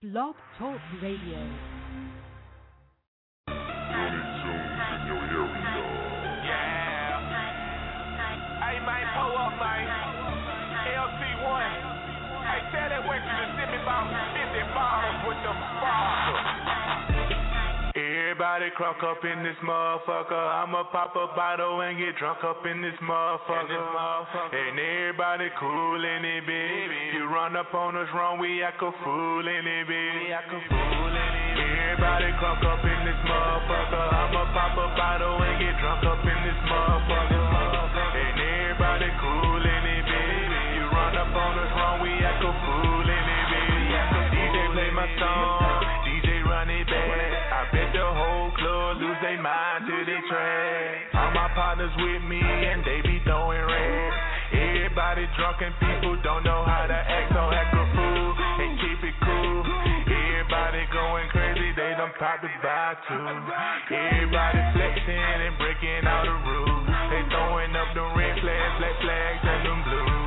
Blog Talk Radio. Hey, man, pull up, man. LC1. Hey, tell that West Mississippi about 50 bars with the father. Everybody crunk up in this motherfucker. I'ma pop a bottle and get drunk up in this motherfucker. And everybody cool in it, bitch. You run up on us wrong, we act a fool in it, bitch. Everybody crunk up in this motherfucker. I'ma pop a bottle and get drunk up in this motherfucker. And everybody cool in it, bitch. You run up on us wrong, we act a fool in it, bitch. DJ play my song, DJ run it back. I bet the whole club lose their mind to the track. All my partners with me and they be throwing rats. Everybody drunk and people don't know how to act, so act a fool and keep it cool. Everybody going crazy, they done popped the bar too. Everybody flexing and breaking all the rules. They throwing up them red flags, black flags, and them blues.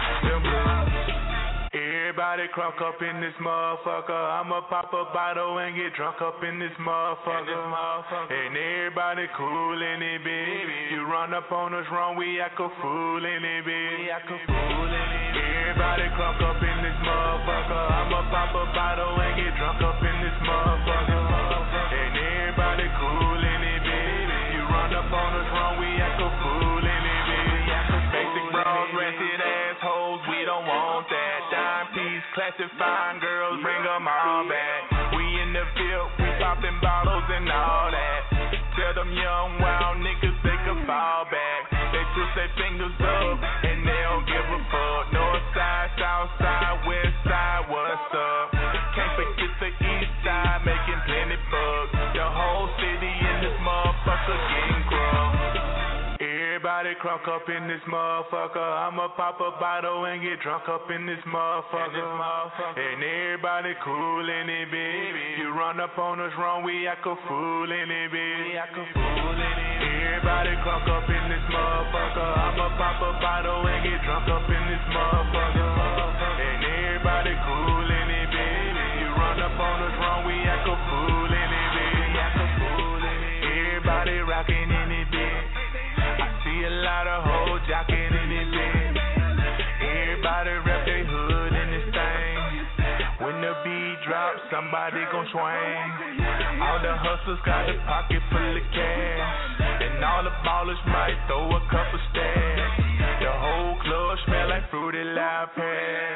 Everybody crunk up in this motherfucker. I'ma pop a bottle and get drunk up in this motherfucker. And everybody cool in it, bitch. You run up on us wrong, we act a fool in it, bitch. Everybody crunk up in this motherfucker. I'ma pop a bottle and get drunk up in this motherfucker. And everybody cool in it, bitch. You run up on us wrong, we act a fool in it, bitch. Basic bras, ratchet assholes, we don't want that. Dime piece, classifying girls, bring them all back. We in the field, we popping bottles and all that. Tell them young wild niggas they can fall back. They twist their fingers up and they don't give a fuck. North side, south side, west side, what's up? Can't forget the east side, making plenty bucks. The whole city in this motherfucker getting crunk. Everybody crunk up in this motherfucker. I'ma pop a bottle and get drunk up in this motherfucker. And everybody cool in it, bitch. You run up on us wrong, we act a fool in it, bitch. Everybody crunk up in this motherfucker. I'ma pop a bottle and get drunk up in this motherfucker. And everybody cool in it, bitch. You run up on us wrong, we act a fool in it, bitch. Everybody rockin' in it, bitch. See a lot of hoes jocking in this bitch. Everybody rep their hood in this thing. When the beat drops, somebody gon' swing. All the hustlers got a pocket full of cash, and all the ballers might throw a couple stacks. The whole club smell like fruity loud pad.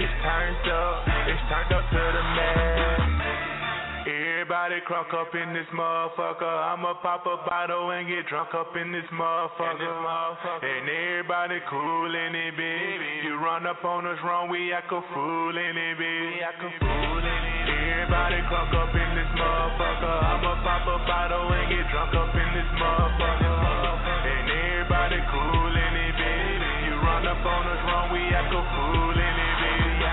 It's turned up to the max. Everybody crunk up in this motherfucker. I'ma pop a bottle and get drunk up in this motherfucker. And everybody cool in it, bitch. You run up on us wrong, we act a fool in it, bitch. Everybody crunk up in this motherfucker. I'ma pop a bottle and get drunk up in this motherfucker. And everybody cool in it, bitch. You run up on us wrong, we act a fool in it, bitch.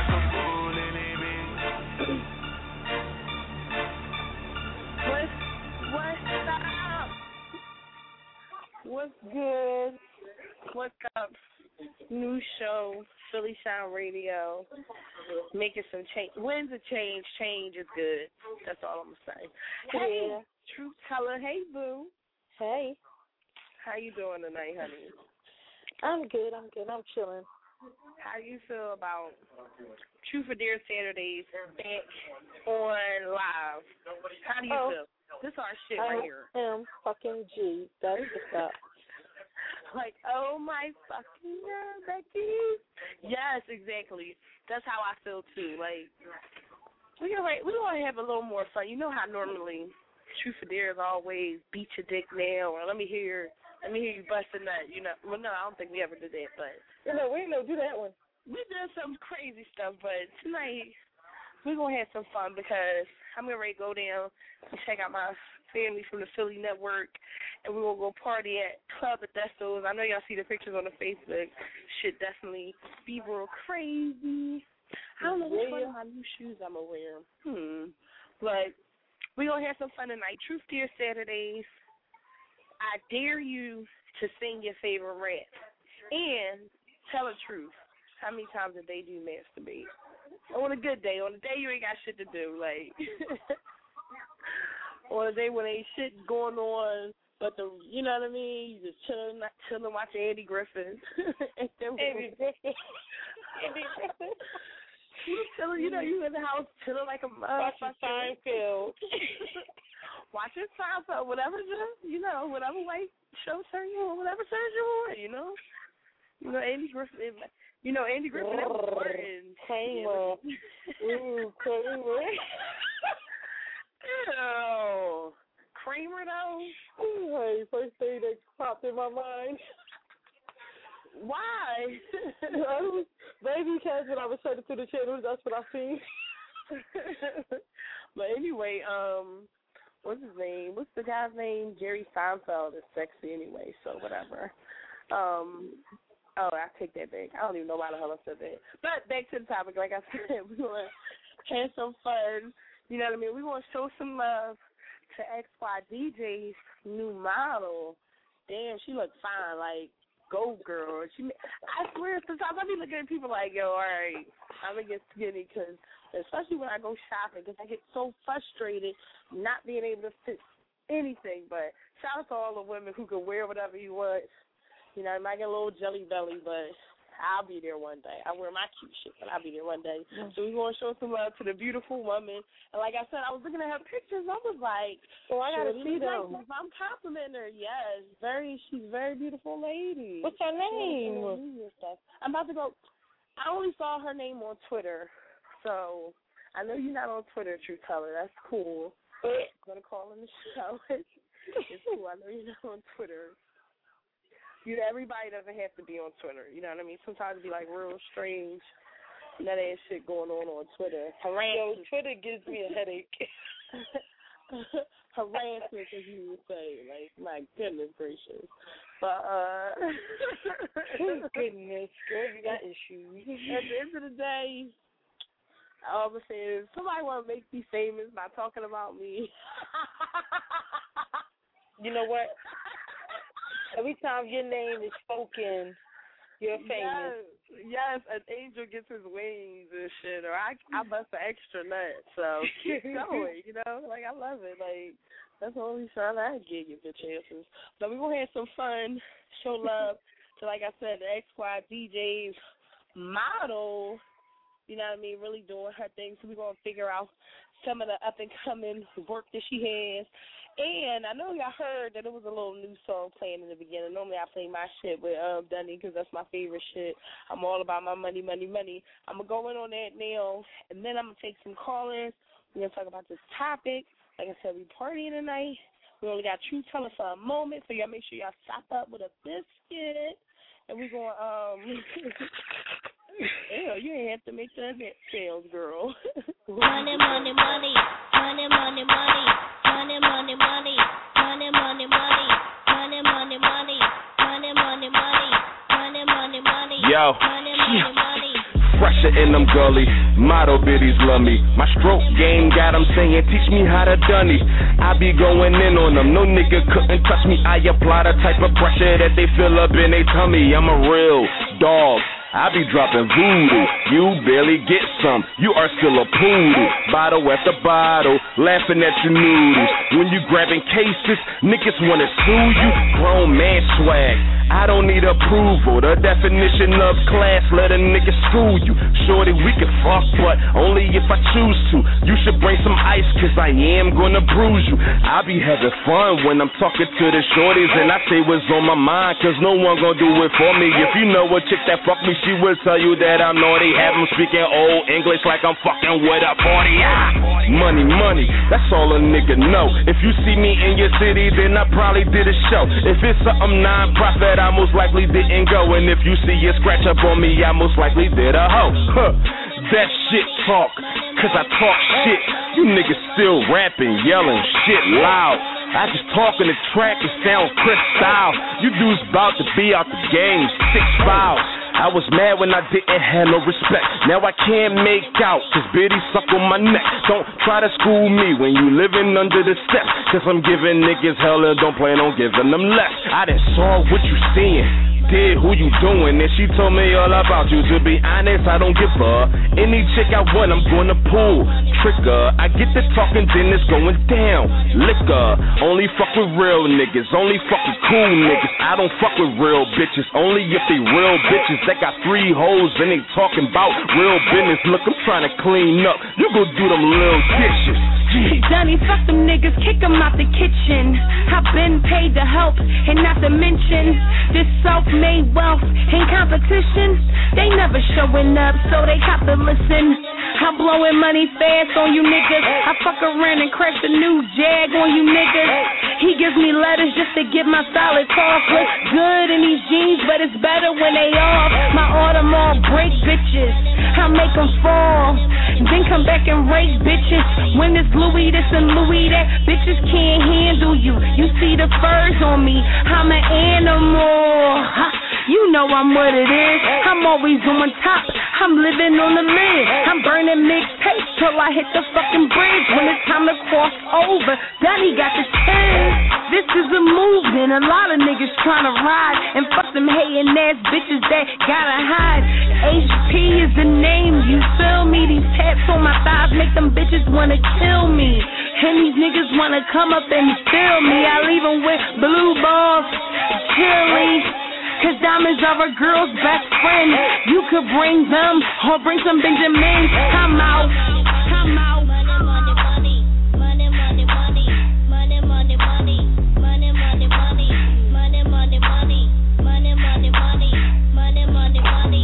What's up? What's good? What's up? New show, Philly Sound Radio. Making some change. When's a change? Change is good. That's all I'm gonna say. Hey, Yeah. Truth Teller. Hey, boo. Hey, How you doing tonight, honey? I'm good. I'm chilling. How you feel about Truth or Dare Saturdays back on live? How do you feel? This our shit right here. I am fucking G. That's what's up. Like, oh my fucking God, Becky. Yes, exactly. That's how I feel too. Like, we gonna have a little more fun. You know how normally Truth or Dare is always beat your dick now, or let me hear you bust a nut. You know, well, no, I don't think we ever did that, but We ain't do that one. we did some crazy stuff. But tonight we're gonna have some fun because I'm getting ready to go down and check out my family from the Philly network, and we're gonna go party at Club Adestos. I know y'all see the pictures on the Facebook. Shit definitely be real crazy. I don't know which one of my new shoes I'm gonna wear. But we're gonna have some fun tonight. Truth Dare Saturdays. I dare you to sing your favorite rap and tell the truth. How many times a day do you masturbate? On a good day, on a day you ain't got shit to do, like on a day when ain't shit going on, but you know what I mean? You just chilling watching Andy Griffin. Andy Griffin. You chilling, you know, you in the house chilling like a watching Seinfeld. Watching Seinfeld, whatever white show turn you on, whatever turns you on, you know. You know Andy Griffin. Andy Griffin. That was important. Kramer. Ooh, Kramer. Ew. Kramer though. Hey, first thing that popped in my mind. Why? Maybe because when I was turning through the channels, that's what I seen. But anyway, what's his name? What's the guy's name? Jerry Seinfeld is sexy anyway, so whatever. I take that back. I don't even know why the hell I said that. But back to the topic, like I said, we're going to have some fun. You know what I mean? We're going to show some love to XYDJ's new model. Damn, she looks fine, like, go girl. I swear, sometimes I be looking at people like, yo, all right, I'm going to get skinny, because especially when I go shopping, because I get so frustrated not being able to fit anything. But shout out to all the women who can wear whatever you want. You know, I might get a little jelly belly, but I'll be there one day. I wear my cute shit, but I'll be there one day. So we're going to show some love to the beautiful woman. And like I said, I was looking at her pictures. I was like, oh, I got to see them. Like, I'm complimenting her. Yes, she's a very beautiful lady. What's her name? I'm about to go. I only saw her name on Twitter. So I know you're not on Twitter, True Teller. That's cool. I'm going to call in the show. It's cool. I know you're not on Twitter. Everybody doesn't have to be on Twitter. You know what I mean? Sometimes it be like real strange, none of that shit going on Twitter. Yo, Twitter gives me a headache. Harassment, as you would say. Like, my goodness gracious. But, goodness, girl, you got issues. At the end of the day, all I'm saying is somebody want to make me famous by talking about me. You know what? Every time your name is spoken, you're famous. Yes, an angel gets his wings and shit, or I bust an extra nut. So keep going, you know? Like, I love it. Like, that's the only shot I give you good chances. But we're going to have some fun, show love to, like I said, the XYDJ's model, you know what I mean, really doing her thing. So we're going to figure out some of the up-and-coming work that she has. And I know y'all heard that it was a little new song playing in the beginning. Normally I play my shit with Dunny because that's my favorite shit. I'm all about my money, money, money. I'm going to go in on that now, and then I'm going to take some callers. We're going to talk about this topic. Like I said, we partying tonight. We only got True Teller for a moment, so y'all make sure y'all stop up with a biscuit. And we're going Ew, you ain't have to make that sales, girl. Money, money, money. Money, money, money. Money, money, money. Money, money, money. Money, money, money. Money, money, money. Money, money, money. Yo. Money, money, money. Pressure in them gully, model biddies love me. My stroke game got them saying, teach me how to dunny. I be going in on them, no nigga couldn't touch me. I apply the type of pressure that they feel up in their tummy. I'm a real dog. I be dropping voodoo, you barely get some, you are still a poodle. Bottle after bottle, laughing at your noodles. When you grabbing cases, niggas wanna sue you. Grown man swag, I don't need approval. The definition of class, let a nigga school you. Shorty, we can fuck, but only if I choose to. You should bring some ice, cause I am gonna bruise you. I be having fun when I'm talking to the shorties, and I say what's on my mind, cause no one gonna do it for me. If you know a chick that fuck me, she will tell you that I'm naughty. Have them speaking old English like I'm fucking with a 40. Money, money, that's all a nigga know. If you see me in your city, then I probably did a show. If it's something non-profit, I most likely didn't go. And if you see a scratch up on me, I most likely did a hoe. That shit talk, cause I talk shit. You niggas still rapping, yelling shit loud. I just talk in the track and sound Chris style. You dudes about to be out the game, 6 fouls. I was mad when I didn't have no respect. Now I can't make out, cause Biddy suck on my neck. Don't try to school me when you living under the steps, cause I'm giving niggas hell and don't plan on giving them less. I done saw what you seeing. did, who you doing? And she told me all about you. To be honest, I don't give a. Any chick I want, I'm gonna pull. Trigger, I get the talking, then it's going down. Liquor, only fuck with real niggas, only fuck with cool niggas. I don't fuck with real bitches, only if they real bitches that got 3 hoes and they talking about real business. Look, I'm trying to clean up. You go do them little dishes. Johnny, fuck them niggas, kick them out the kitchen. I've been paid to help, and not to mention this self-made wealth in competition. They never showing up, so they have to listen. I'm blowing money fast on you niggas. I fuck around and crash a new Jag on you niggas. He gives me letters just to get my solid off. Look good in these jeans, but it's better when they off. My Audemars break bitches, I make them fall, then come back and rake bitches. When it's Louis this and Louis that, bitches can't handle you. You see the furs on me, I'm an animal. You know I'm what it is. I'm always on top, I'm living on the lid. I'm burning mixtapes till I hit the fucking bridge. When it's time to cross over, Donnie got the chance. This is a movement, a lot of niggas tryna ride and fuck them hating ass bitches that gotta hide. HP is the name, you feel me? These tats on my thighs make them bitches wanna kill me. And these niggas wanna come up and feel me. I leave them with blue balls, chili. Cause diamonds are a girl's best friend. You could bring them or bring some Benjamins. I'm out. I'm out. Money, money, money. Money, money, money. Money, money, money. Money, money, money. Money, money, money. Money, money, money. Money, money, money.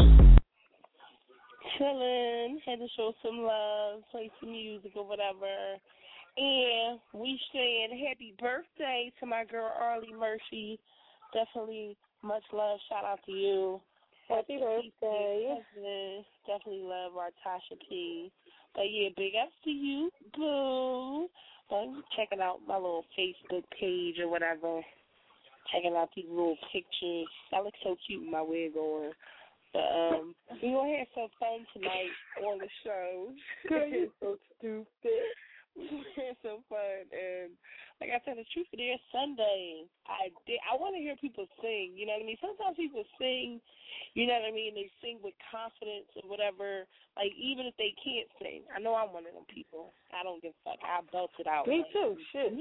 Chillin', had to show some love, play some music or whatever. And we saying happy birthday to my girl Arlie Murphy. Definitely much love. Shout out to you. Happy birthday. Definitely love our Tasha P. But yeah, big ups to you, boo. I'm checking out my little Facebook page or whatever. Checking out these little pictures. I look so cute with my wig on. But we're going to have some fun tonight on the show. Girl, you're so stupid. We're going to have some fun. And like I said, the truth of it is Sunday. I want to hear people sing. You know what I mean? Sometimes people sing, you know what I mean? They sing with confidence or whatever. Like, even if they can't sing. I know I'm one of them people. I don't give a fuck. I belt it out. Me too. Shit.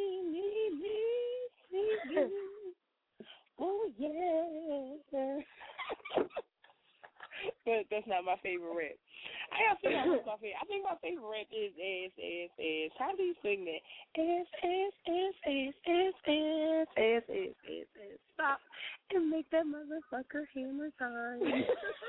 Oh, yeah. But that's not my favorite rap. I gotta figure out what's my favorite. I think my favorite rap is ass. How do you sing that? Ass. Stop and make that motherfucker hammer time.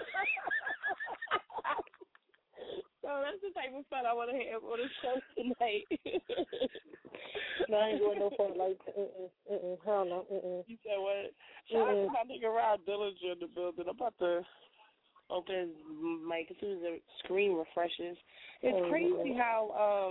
So that's the type of fun I want to have on the show tonight. No, I ain't going no fun like that. Hell no. You said what? Shout out to my nigga Rod Dillinger in the building. I'm about to open his mic as soon as the screen refreshes. It's crazy how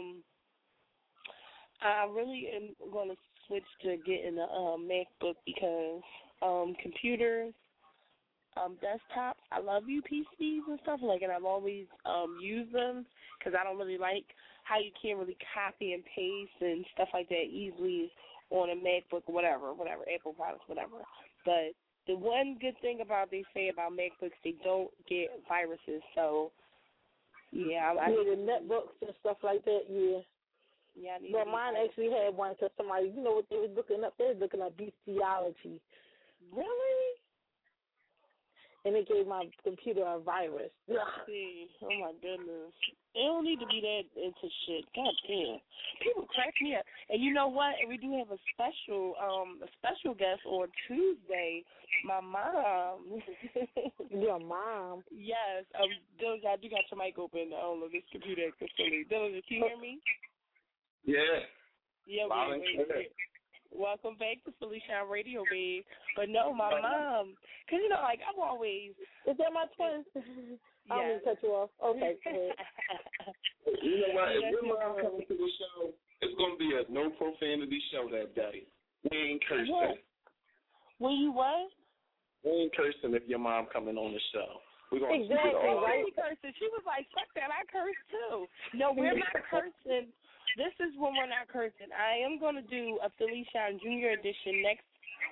I really am going to switch to getting a MacBook because computers, desktops, I love PCs and stuff like, and I've always used them because I don't really like how you can't really copy and paste and stuff like that easily on a MacBook or whatever, Apple products, whatever. But the one good thing they say about MacBooks, they don't get viruses. So, yeah. The netbooks and stuff like that, yeah. Yeah, but mine actually had one because somebody, you know what they was looking up? They was looking up bestiality. Really? And it gave my computer a virus. See, oh my goodness. They don't need to be that into shit. God damn. People crack me up. And you know what? We do have a special guest on Tuesday. My mom. Your mom? Yes. Dylan, I do got your mic open. I don't know, this computer acting silly. Dylan, can you hear me? Yeah. Yeah, wait. Welcome back to Philly Shine Radio, babe. But no, my mom, because, you know, like, I've always... Is that my twin? I don't mean to cut you off. Okay. You know what? If your mom comes to the show, it's going to be a no profanity show that day. We ain't cursing. When you what? We ain't cursing if your mom coming on the show. We're going to exactly, right? She was like, fuck that, I curse too. No, we're not cursing. This is when we're not cursing. I am going to do a Philly Shine Junior edition next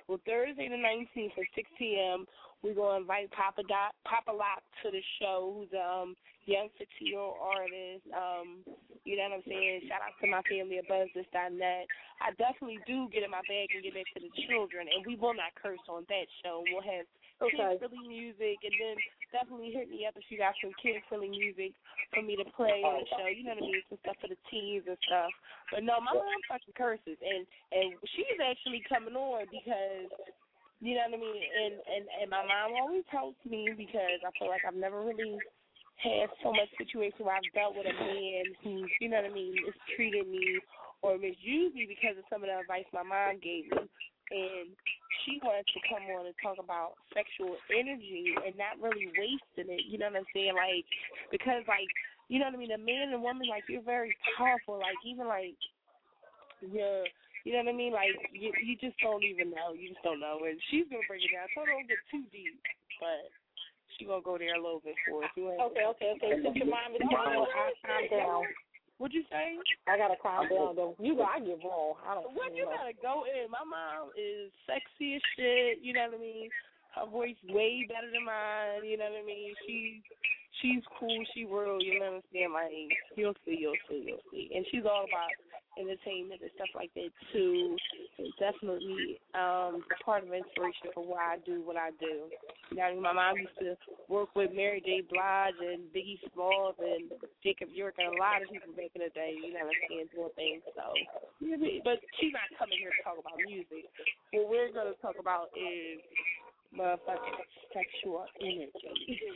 Well, Thursday the 19th at 6 p.m., we're going to invite Papa Lock to the show, who's a young 16-year-old artist. You know what I'm saying? Shout out to my family at BuzzThis.net. I definitely do get in my bag and get back to the children, and we will not curse on that show. We'll have kid-friendly music, and then definitely hit me up if you got some kid-friendly music for me to play on the show. You know what I mean? Some stuff for the teens and stuff. But no, my mom fucking curses, and she's actually coming on because, you know what I mean? And my mom always helps me because I feel like I've never really had so much situation where I've dealt with a man who, you know what I mean, mistreated me or misused me because of some of the advice my mom gave me. And she wanted to come on and talk about sexual energy and not really wasting it, you know what I'm saying? Like, because, like, you know what I mean, a man and woman, like, you're very powerful. Like, even, like, you're, you know what I mean? Like, you just don't even know. You just don't know. And she's going to break it down. So don't get too deep, but she's going to go there a little bit for us. Okay. Since your mom is calm down. What'd you say? I got to calm down, though. I get raw. What, you got to go in. My mom is sexy as shit, you know what I mean? Her voice way better than mine, you know what I mean? She's cool, she real, you know what I'm saying? Like, you'll see. And she's all about entertainment and stuff like that, too. It's definitely part of inspiration for why I do what I do. You know, my mom used to work with Mary J. Blige and Biggie Smalls and Jacob York and a lot of people back in the day, you know what I'm saying, doing things. So, but she's not coming here to talk about music. What we're going to talk about is motherfucking sexual energy.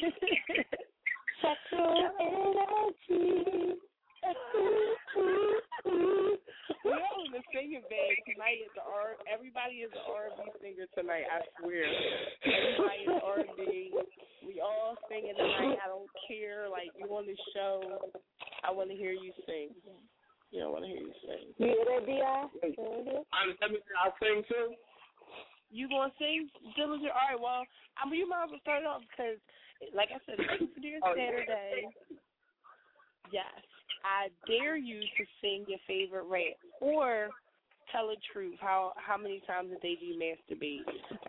Sexual energy. We're all in the singing bag tonight. Everybody is an R&B singer tonight. I swear. Everybody is R&B. We all singing tonight. I don't care. Like, you on the show, I want to hear you sing. You don't want to hear you sing. You hear that, D.I.? I'll sing too. You gonna sing, Dillinger? All right. Well, you might as well start it off because, like I said, it's Super Saturday. Yes. I dare you to sing your favorite rap or tell the truth. How many times a day do you masturbate?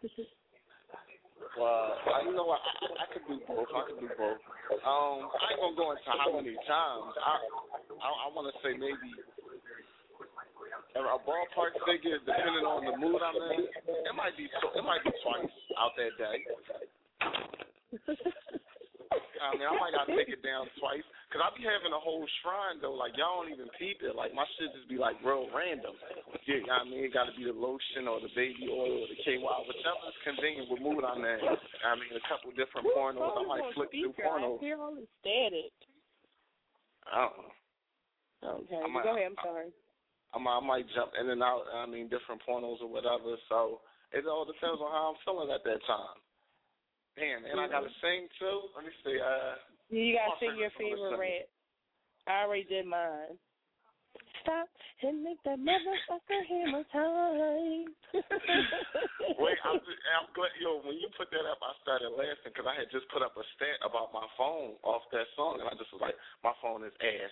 Well, you know what? I could do both. I ain't gonna go into how many times. I want to say maybe a ballpark figure, depending on the mood I'm in. It might be twice out that day. I might gotta take it down twice, cause I be having a whole shrine though. Like y'all don't even peep it. Like my shit just be like real random. Yeah, it gotta be the lotion or the baby oil or the KY, whichever's convenient with mood I'm in. A couple different pornos. I might flip through pornos. I hear all the static. I don't know. Okay, go ahead. I'm sorry. I might jump in and out. Different pornos or whatever. So it all depends on how I'm feeling at that time. Damn, and I gotta sing too. Let me see. You gotta sing your favorite rap. I already did mine. Stop and make that motherfucker hammer time. Wait, I'm glad. Yo, when you put that up, I started laughing because I had just put up a stat about my phone off that song, and I just was like, my phone is ass.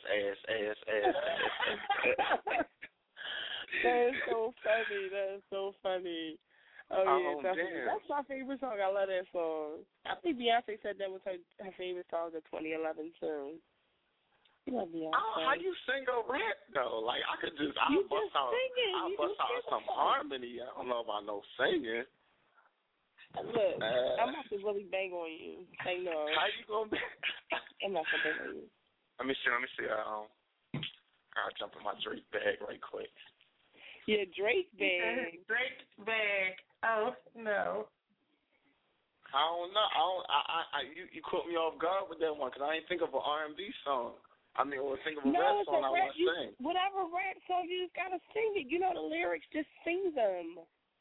That is so funny. Oh, yeah, definitely. That's my favorite song. I love that song. I think Beyonce said that was her favorite song of 2011, too. You love Beyonce. How you sing a rap, though? Like, I'll bust out some harmony. I don't know if I know singing. Look, I'm about to really bang on you. Say no. How you going to bang? I'm not going to bang on you. Let me see. I'll jump in my Drake bag right quick. Yeah, Drake bag. Drake bag. Oh, no. I don't know. You caught me off guard with that one because I ain't think of an R&B song. Or think of a rap song I want to sing. Whatever rap song, you just got to sing it. You know the lyrics, just sing them.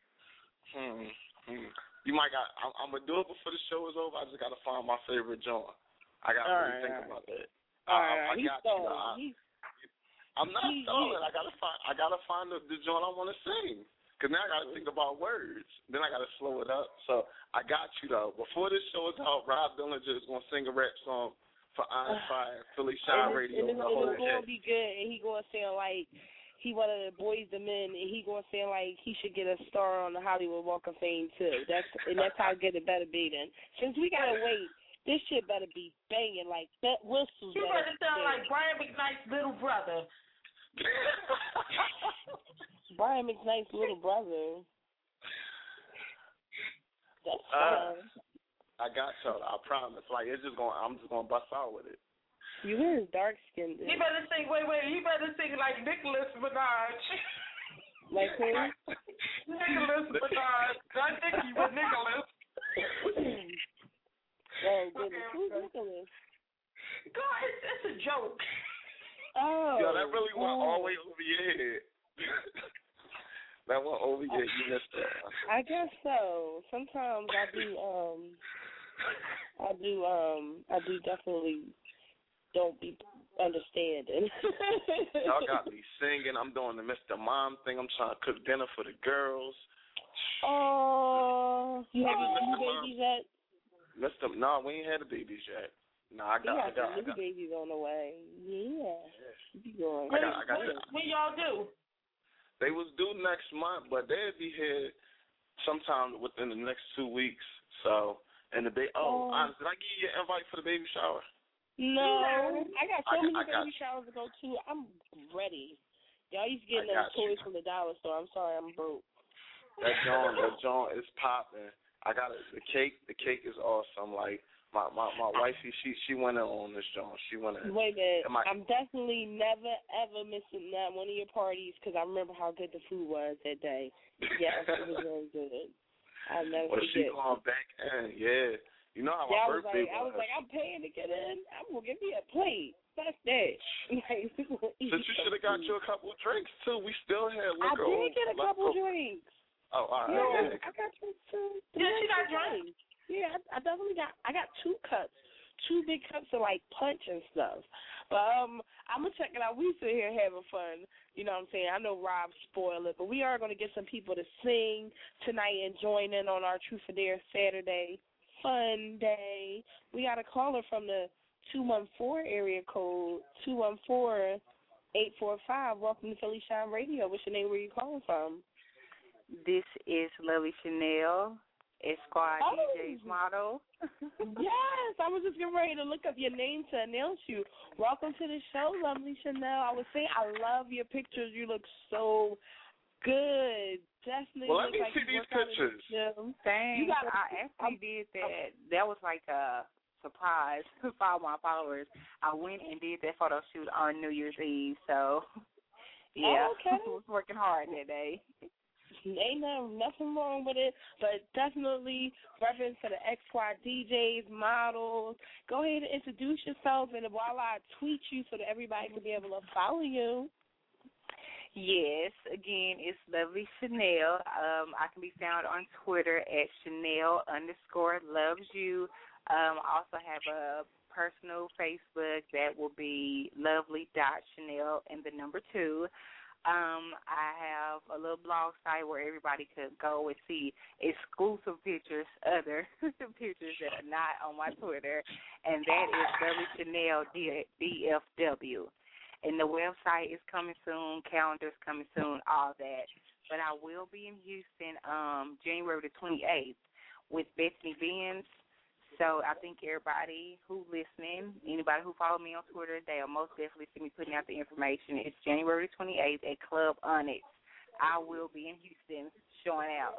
You might I'm going to do it before the show is over. I just got to find my favorite joint. I got to really think about that. I got you. I'm not stalling. I gotta find the joint I want to sing. Cause now I gotta think about words. Then I gotta slow it up. So I got you though. Before this show is out, Rob Dillinger is gonna sing a rap song for Fire, Philly Shine Radio. And it's gonna be good. And he gonna sound like he one of the Boys the Men, and he gonna say like he should get a star on the Hollywood Walk of Fame too. That's how good it better be then. Since we gotta wait, this shit better be banging like that. Whistles. You better sound like Brian McKnight's little brother. Brian McKnight's little brother. That's fun. I got y'all. I promise. Like I'm just gonna bust out with it. You is dark skinned. You better sing. Wait. You better sing like Nicholas Minaj. Like who? Nicholas Minaj. Not Nicki, but Nicholas. Oh goodness, who's Nicholas? God, it's a joke. Oh. Yo, that really went all the way over your head. That went over your. You missed that. I guess so. Sometimes I do definitely don't be understanding. Y'all got me singing. I'm doing the Mr. Mom thing. I'm trying to cook dinner for the girls. Oh, you have your babies yet? No, we ain't had the babies yet. No, I got new babies on the way. Yeah. You going? When y'all do? They was due next month, but they'll be here sometime within the next 2 weeks. So, and did I give you an invite for the baby shower? No, I got so many baby showers to go to. I'm ready. Y'all used to get those toys from the dollar store. I'm sorry, I'm broke. That joint is popping. I got it. The cake is awesome. Like my wifey, she went in on this joint. She went in. Wait a minute. I'm definitely never ever missing that one of your parties because I remember how good the food was that day. Yes, it was very good. I'll never forget. She going back in, yeah. You know how my birthday was. I was like, I'm paying to get in. I'm going to give me a plate. That's that. Since you should have got you a couple of drinks, too. We still had liquor. I did get a couple of drinks. Oh, all right. Yeah, I got two. Yeah, she got drinks. Yeah, I definitely got 2 cups. 2 big cups of, like, punch and stuff. But I'm going to check it out. We sit here having fun. You know what I'm saying? I know Rob spoiled it, but we are going to get some people to sing tonight and join in on our Truth or Dare Saturday fun day. We got a caller from the 214 area code, 214-845. Welcome to Philly Shine Radio. What's your name? Where you calling from? This is Lovely Chanel, Esquire DJ's model. Yes, I was just getting ready to look up your name to announce you. Welcome to the show, Lovely Chanel. I would say I love your pictures. You look so good. Definitely. Well, let me see these pictures. Thanks. I actually did that. That was like a surprise for all my followers. I went and did that photo shoot on New Year's Eve. So, yeah, I was working hard that day. Ain't nothing wrong with it, but definitely reference to the XY DJs, models. Go ahead and introduce yourself, and while I tweet you so that everybody can be able to follow you. Yes, again, it's Lovely Chanel. I can be found on Twitter at Chanel_loves_you. Also have a personal Facebook that will be lovely.chanel and the number 2. I have a little blog site where everybody could go and see exclusive pictures, other pictures that are not on my Twitter, and that is Lovely Chanel DFW. And the website is coming soon, calendar's coming soon, all that. But I will be in Houston January the 28th with Bethany Benz. So I think everybody who's listening, anybody who follow me on Twitter, they'll most definitely see me putting out the information. It's January 28th at Club Onyx. I will be in Houston showing out.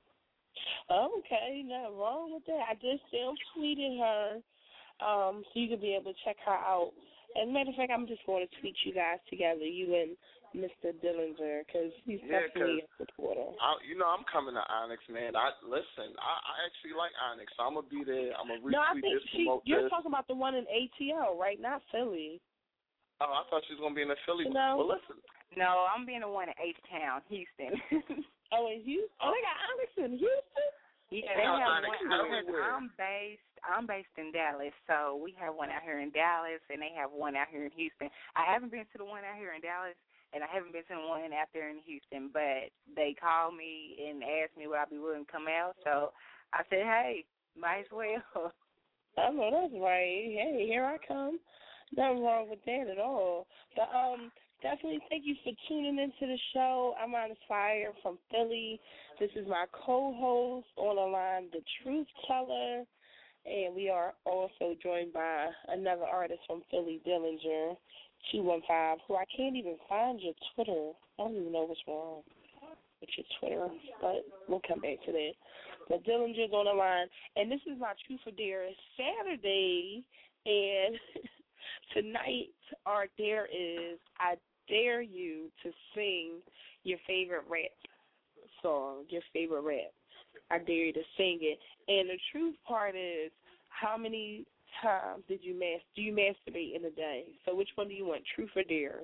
Okay, nothing wrong with that. I just tweeted her so you can be able to check her out. As a matter of fact, I'm just going to tweet you guys together, you and Mr. Dillinger, because he's definitely a supporter. I'm coming to Onyx, man. I actually like Onyx, so I'm going to be there. I'm going to retweet this, promote you're talking about the one in ATL, right? Not Philly. Oh, I thought she was going to be in the Philly. No. Well, listen. No, I'm being the one in H-Town, Houston. Oh, in Houston? Oh, they got Onyx in Houston? Yeah, they have one. I'm based in Dallas, so we have one out here in Dallas, and they have one out here in Houston. I haven't been to the one out here in Dallas, and I haven't been to the one out there in Houston, but they called me and asked me would I be willing to come out, so I said, hey, might as well. I know that's right. Hey, here I come. Nothing wrong with that at all. But definitely thank you for tuning into the show. I'm Honest Fire from Philly. This is my co-host on the line, The Truth Teller, and we are also joined by another artist from Philly, Dillinger 215, who I can't even find your Twitter. I don't even know what's wrong with your Twitter, but we'll come back to that. But Dillinger's on the line, and this is my Truth or Dare Saturday, and tonight our dare is I dare you to sing your favorite rap song, your favorite rap. I dare you to sing it. And the truth part is, how many times do you masturbate in a day? So which one do you want, truth or dare?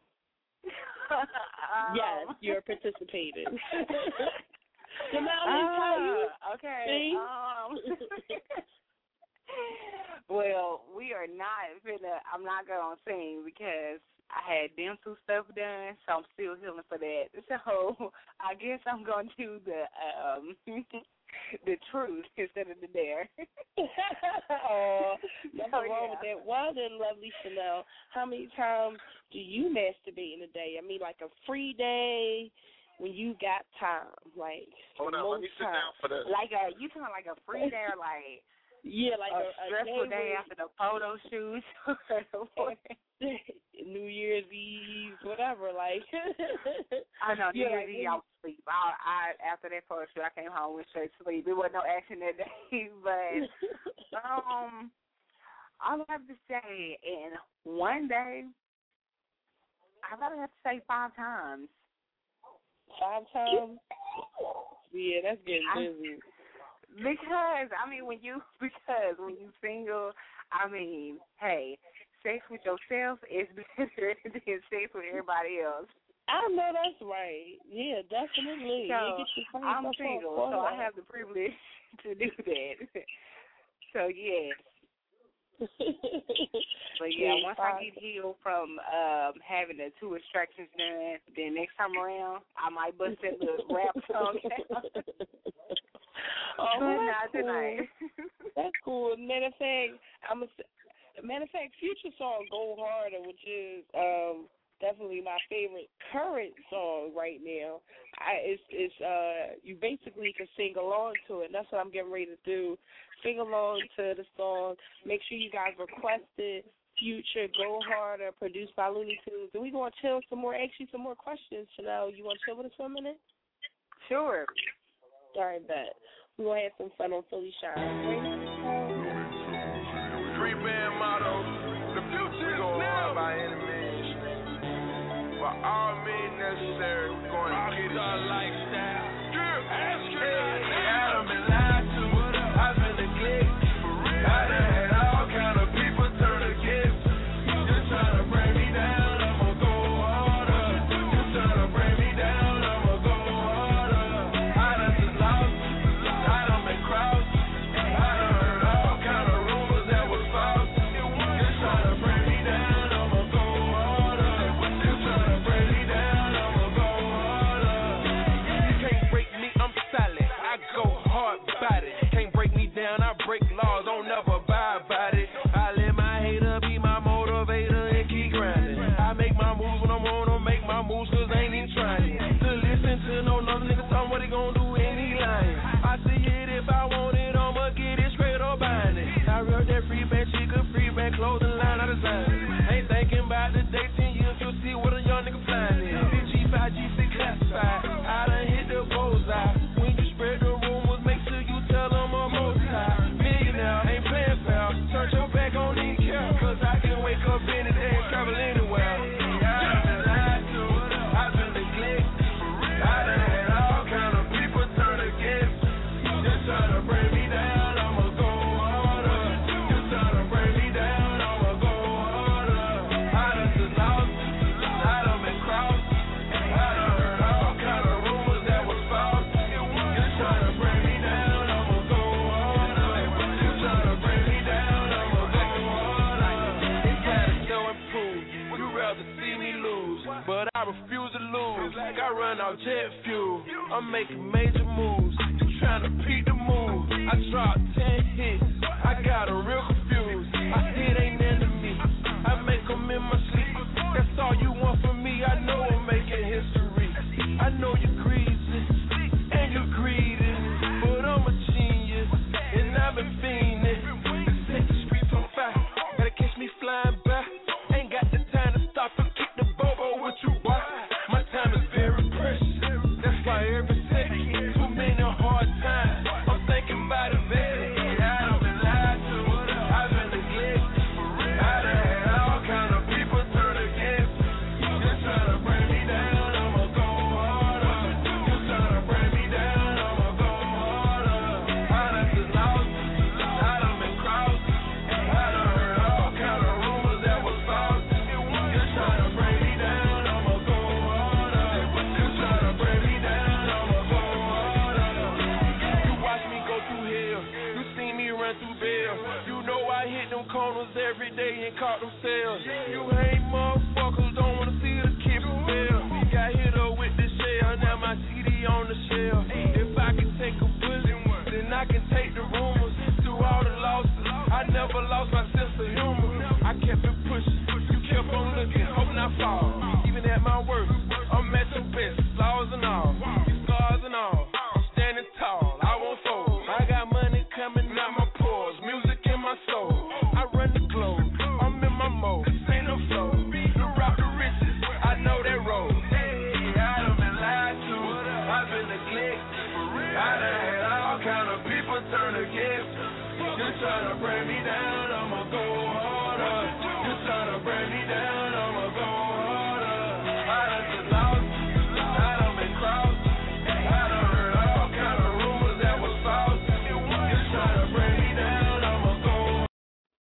Yes, you're participating. Okay. Well, we are not I'm not going to sing because I had dental stuff done, so I'm still healing for that. So I guess I'm going to do the truth instead of the dare. Nothing wrong with that. Well then, lovely Chanel, how many times do you masturbate in a day? I mean, like a free day when you got time, like. Hold on, let me sit down for that. Like you talking like a free day, or like. Yeah, like a stressful day after the photo shoot. New Year's Eve, whatever, like. I know, New Year's Eve, I was asleep. I after that photo shoot, I came home with straight sleep. There wasn't no action that day, but all I have to say, in one day, I probably have to say 5 times. 5 times? Yeah, that's getting busy. Because when you single, I mean, hey, sex with yourself is better than sex with everybody else. I know that's right. Yeah, definitely. So, I'm single, so I have the privilege to do that. So, yes. But, yeah, once I get healed from having the 2 extractions done, then next time around, I might bust that little rap song out. That's cool. That's cool. Matter of fact, future song "Go Harder," which is definitely my favorite current song right now. You basically can sing along to it. That's what I'm getting ready to do. Sing along to the song. Make sure you guys request it. Future "Go Harder," produced by Looney Tunes. And we gonna chill some more. Ask you some more questions. Chanel, you want to chill with us for a minute? Sure. All right, bet. We're going to have some fun on Philly Shine. Free band motto. The future is now. By any means. By all means necessary, we're going to get it. Rockstar lifestyle. Adam been lied to. I've been neglected. For real. I done had all kind of people turn against me. Just trying to bring me down. I'ma go harder. Just trying to bring me down. I'ma go harder. I done just lost. I done been crossed. I done heard all kind of rumors that was false. Just trying to bring me down. I'ma go harder. Just trying to bring me down. I'ma go harder. You can't break me. I'm solid. I go hard about it. Can't break me down. I break laws. Don't never buy about it. I let my hater be my motivator and keep grinding. I make my moves when I wanna make my moves, cause I ain't even trying to listen to no other nigga tell me what he gon' do and he lying. I see it if I want it, I'ma get it straight or buying it. I real that free band chica, free band clothing line, I design it. Ain't thinking about the day 10 years, you'll see what a young nigga flying in. G5, G6 classified, I done hit the bullseye. When you spread the rumors, make sure you tell them I'm most high. Millionaire, ain't playing foul, turn your back on these care, cause I can wake up any day and travel anywhere. I've been lied to, I've been neglected. I done had all kind of people turn against me. Just trying to bring me down, I'ma go harder. Just trying to bring me down, I'ma go harder. I done just lost, I done been crossed. I done heard all kind of rumors that was false. Just trying to bring me down, I'ma go harder. Just trying to bring me down, I'ma go harder. It's gotta show and prove. You rather see me lose, but I refuse to lose. I run out jet fuel. I'm making major moves. Trying to peek the move. I dropped 10 hits. I got a real confused. I hit ain't into me. I make them in my sleep. That's all you want from me. see, I know I'm making history. I know you're greasy and you're greedy, but I'm a genius and I've been fiending to set the streets on fire. Gotta catch me flying by. Ain't got the time to stop and kick the bobo with you, boy. My time is very precious. That's why every second, too many hard times. I'm thinking about it, baby. I've been lied to, I've been neglected. I done had all kind of people turn against me. Just trying to bring me down, I'ma go harder. Just trying to bring me down, I'ma go harder. I done been lost, I done been crossed. I done heard all kind of rumors that was false. Just trying to bring me down, I'ma go harder. Just trying to bring me down, I'ma go harder. You watch me go through hell, you seen me run through bail. You know I hit them corners every day and caught them sales. You hate motherfuckers, don't wanna see the kid fail. Got hit up with the shell, now my CD on the shelf. If I can take a bullet, then I can take the rumors. Through all the losses, I never lost my sense of humor. I kept it pushing, you kept on looking, hoping I fall. Even at my worst, I'm at your best, flaws and all, scars and all. I'm standing tall, I won't fold. I got money coming out my pores, music in my soul. I run the globe, I'm in my mode. This ain't no flow, the route to riches, I know that road. I done been lied to, I've been neglected. I done had all kind of people turn against me. Just trying to bring me down, I'ma